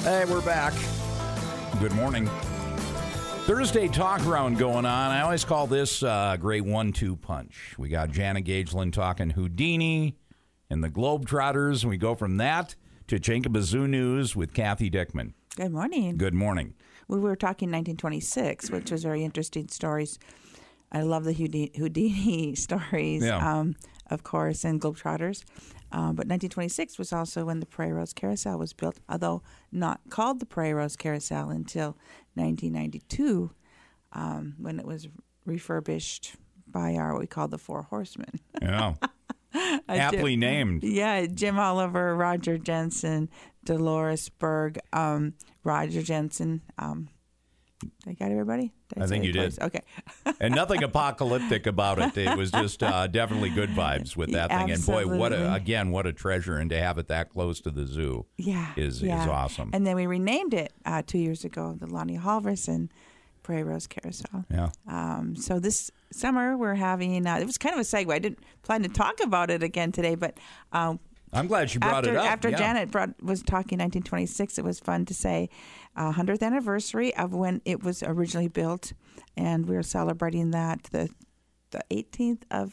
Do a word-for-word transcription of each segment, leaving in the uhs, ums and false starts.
Hey, we're back. Good morning. Thursday talk round going on. I always call this uh, great one two punch. We got Jana Gageland talking Houdini and the Globetrotters, and we go from that to Jacob Zoo News with Kathy Dickman. Good morning. Good morning. We were talking nineteen twenty-six, which was very interesting stories. I love the Houdini, Houdini stories, Yeah. um, of course, and Globetrotters. Um, but nineteen twenty-six was also when the Prairie Rose Carousel was built, although not called the Prairie Rose Carousel until nineteen ninety-two, um, when it was refurbished by our, what we call the Four Horsemen. Yeah. Aptly Jim, named. Yeah, Jim Oliver, Roger Jensen, Dolores Berg, um, Roger Jensen. Um, I got everybody? Did I think say you it did. twice? Okay. And nothing apocalyptic about it. It was just uh, definitely good vibes with that thing. And boy, what a, Absolutely. again, what a treasure. And to have it that close to the zoo Yeah. is, yeah. is awesome. And then we renamed it uh, two years ago, the Lonnie Halverson Prairie Rose Carousel. Yeah. Um, so this summer we're having, uh, it was kind of a segue. I didn't plan to talk about it again today, but um, I'm glad you brought after, it up. After yeah. Janet brought, was talking nineteen twenty-six, it was fun to say uh, one hundredth anniversary of when it was originally built, and we're celebrating that the the eighteenth of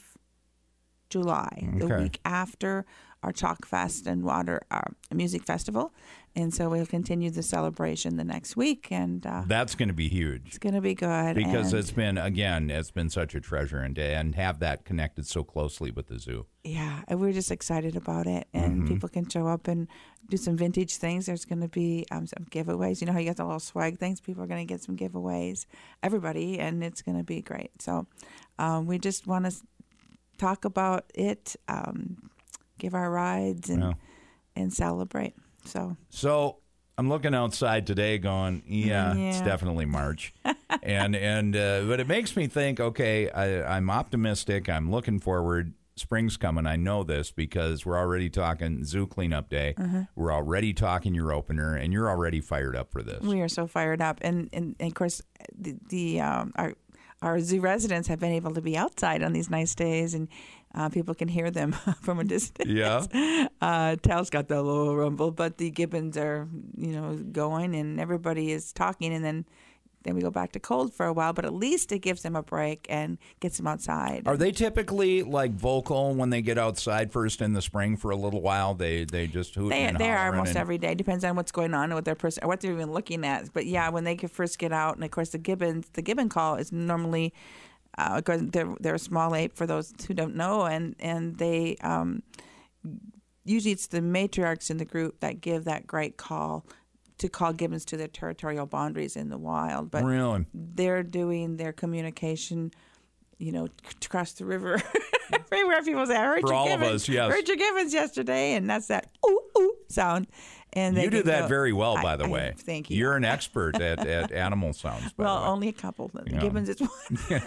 July, the Okay. week after our Chalk Fest and Water uh, Music Festival, and so we'll continue the celebration the next week, and uh, That's going to be huge. it's going to be good Because and, it's been, again, it's been such a treasure, and, and have that connected so closely with the zoo. yeah, and we're just excited about it, and Mm-hmm. people can show up and do some vintage things. There's going to be um, some giveaways. You know how you got the little swag things? People are going to get some giveaways, everybody, and it's going to be great. So um, we just want to talk about it, um, give our rides, and Yeah. and celebrate. So So I'm looking outside today going, yeah, it's Yeah. definitely March. and and uh, But it makes me think, okay, I, I'm optimistic. I'm looking forward. Spring's coming. I know this because we're already talking Zoo Cleanup Day. Uh-huh. We're already talking your opener, and you're already fired up for this. we are so fired up, and and, and of course the, the um, our our zoo residents have been able to be outside on these nice days, and uh, people can hear them from a distance. Yeah. Uh, Tal's got the little rumble, but the gibbons are, you know, going, and everybody is talking, and then then we go back to cold for a while. But at least it gives them a break and gets them outside. Are they typically like vocal when they get outside first in the spring for a little while? They they just hoot They, and they are hollering almost and- every day. Depends on what's going on and what their person, or what they're even looking at. But yeah, when they could first get out, and of course the gibbons, the gibbon call is normally uh, because they're they're a small ape for those who don't know, and and they um, usually it's the matriarchs in the group that give that great call to call gibbons to their territorial boundaries in the wild. But Really? they're doing their communication, you know, to cross the river. Everywhere people say, I heard For your all of gibbons, us, yes. heard your gibbons yesterday, and that's that ooh ooh sound. And they You do can that go- very well, by I- the I- way. Thank you. You're an expert at, at animal sounds, by well, the way. only a couple. The Yeah. gibbons is one.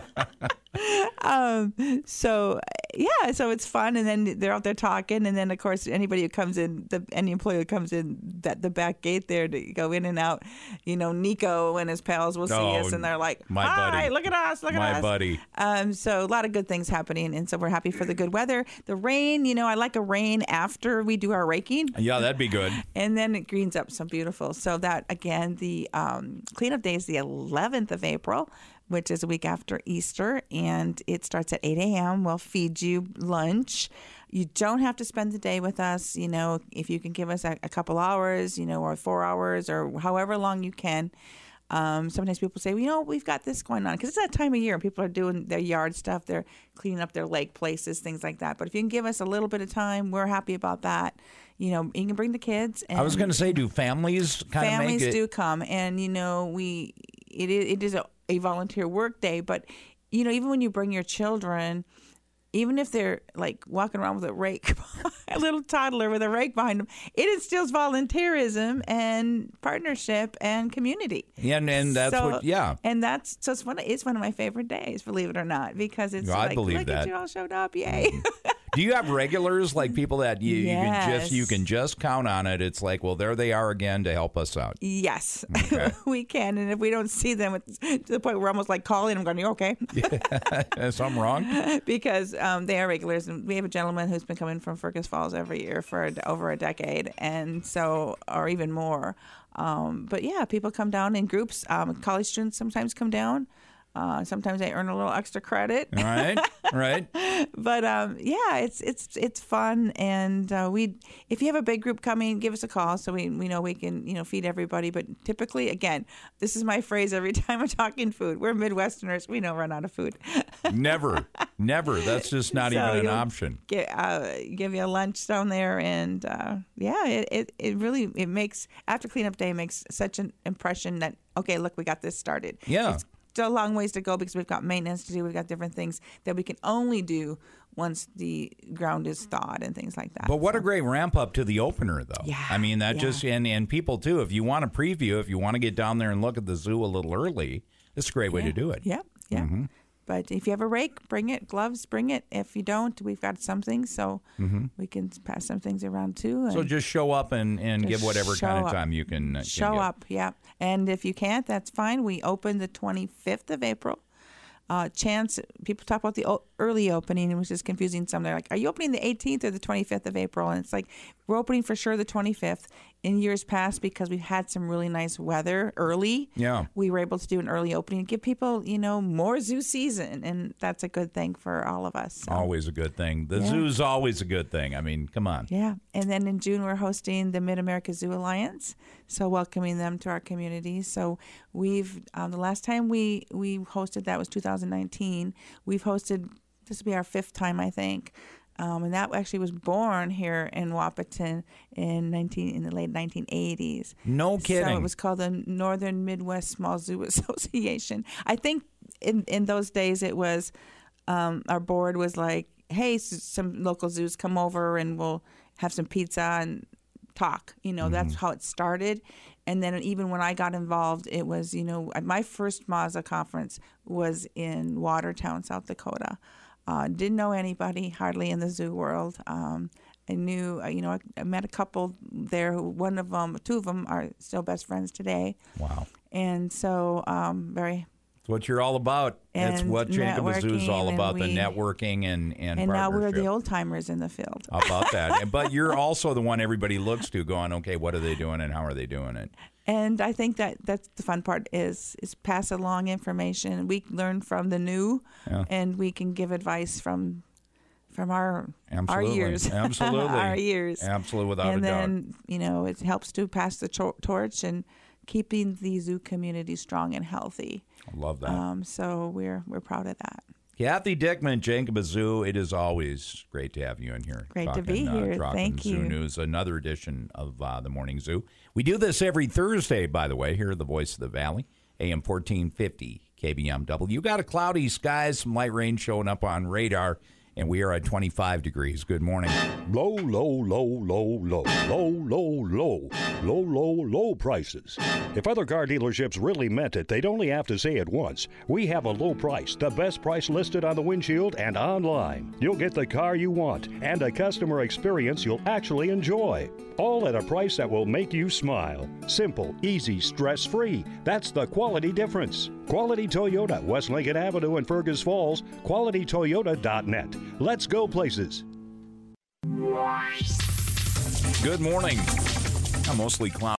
um, so yeah, so it's fun, and then they're out there talking, and then of course anybody who comes in, the any employee who comes in that the back gate there to go in and out, you know, Nico and his pals will see Oh, us, and they're like, my "Hi, buddy. look at us, look at My us." buddy. Um, so a lot of good things happening, and so we're happy for the good weather. The rain, you know, I like a rain after we do our raking. Yeah, that'd be good. And then it greens up so beautiful. So that, again, the um, cleanup day is the eleventh of April, which is a week after Easter, and it starts at eight a.m. We'll feed you lunch. You don't have to spend the day with us. You know, if you can give us a, a couple hours, you know, or four hours or however long you can. Um, sometimes people say, well, you know, we've got this going on because it's that time of year. People are doing their yard stuff. They're cleaning up their lake places, things like that. But if you can give us a little bit of time, we're happy about that. You know, you can bring the kids. And I was going to say, do families kind of make families it? do come, and you know, we it is, it is a, a volunteer work day. But you know, even when you bring your children, even if they're like walking around with a rake, a little toddler with a rake behind them, it instills volunteerism and partnership and community. Yeah, and, and that's So- what, yeah. And that's so it's one. Of, it's one of my favorite days, believe it or not, because it's Yeah, I like, believe look that. at you all showed up, yay! Do you have regulars, like people that you, yes. you can just you can just count on it? It's like, well, there they are again to help us out. Yes, Okay. we can. And if we don't see them, it's to the point where we're almost like calling them, going, "You okay?" Is something wrong? Because um, they are regulars, and we have a gentleman who's been coming from Fergus Falls every year for a, over a decade, and so or even more. Um, but yeah, people come down in groups. Um, college students sometimes come down. Uh, sometimes they earn a little extra credit. All right, right. But um, yeah, it's it's it's fun, and uh, we if you have a big group coming, give us a call so we we know we can you know feed everybody. But typically, again, this is my phrase every time I'm talking food. We're Midwesterners. We don't run out of food. Never, never. That's just not So even an you'll option. Get, uh, give you a lunch down there, and uh, yeah, it, it it really it makes after cleanup day it makes such an impression that okay, look, we got this started. Yeah. It's, still a long ways to go because we've got maintenance to do. We've got different things that we can only do once the ground is thawed and things like that. But what so. a great ramp up to the opener, though. Yeah, I mean, that yeah. just, and, and people, too, if you want to preview, if you want to get down there and look at the zoo a little early, it's a great way yeah. to do it. Yeah, yeah. Mm-hmm. But if you have a rake, bring it. Gloves, bring it. If you don't, we've got some things, so mm-hmm. we can pass some things around, too. So just show up and, and give whatever kind of up. time you can, uh, can Show get. up, yeah. And if you can't, that's fine. We open the twenty-fifth of April. Uh, chance, people talk about the o- early opening, which is confusing some. They're like, are you opening the eighteenth or the twenty-fifth of April? And it's like, we're opening for sure the twenty-fifth. In years past, because we've had some really nice weather early, Yeah. we were able to do an early opening, give people, you know, more zoo season. And that's a good thing for all of us. So. Always a good thing. The Yeah. zoo's always a good thing. I mean, come on. Yeah. And then in June, we're hosting the Mid-America Zoo Alliance, so welcoming them to our community. So we've, um, the last time we, we hosted that was two thousand nineteen. We've hosted, this will be our fifth time, I think. Um, and that actually was born here in Wahpeton in nineteen in the late nineteen eighties. No kidding. So it was called the Northern Midwest Small Zoo Association. I think in in those days it was um, our board was like, hey, s- some local zoos come over and we'll have some pizza and talk. You know, mm-hmm. that's how it started. And then even when I got involved, it was, you know, my first MAZA conference was in Watertown, South Dakota. Uh, didn't know anybody hardly in the zoo world. Um, I knew, uh, you know, I, I met a couple there. Who, one of them, two of them are still best friends today. Wow. And so, um, very. It's what you're all about. It's And what Jacob Zoo is all networking, about, and the we- networking and, and And now we're partnership. the old timers in the field. How about that? And- But you're also the one everybody looks to going, okay, what are they doing and how are they doing it? And I think that that's the fun part is is pass along information. We learn from the new, Yeah. and we can give advice from from our Absolutely. our years, Absolutely. our years. Absolutely, without and a doubt. then you know it helps to pass the tor- torch and keeping the zoo community strong and healthy. I love that. Um, so we're we're proud of that. Kathy Dickman, Jacob Zoo, it is always great to have you in here. Great to talking, be here. Uh, talking Thank Zoo you. News, another edition of uh, the Morning Zoo. We do this every Thursday, by the way, here at the Voice of the Valley, A M fourteen fifty, K B M W. Got a cloudy skies, some light rain showing up on radar, and we are at twenty-five degrees. Good morning. Low, low, low, low, low, low, low, low, low, low, low prices. If other car dealerships really meant it, they'd only have to say it once. We have a low price, the best price listed on the windshield and online. You'll get the car you want and a customer experience you'll actually enjoy. All at a price that will make you smile. Simple, easy, stress-free. That's the quality difference. Quality Toyota, West Lincoln Avenue in Fergus Falls, quality toyota dot net. Let's go places. Good morning. Uh, Mostly cloudy.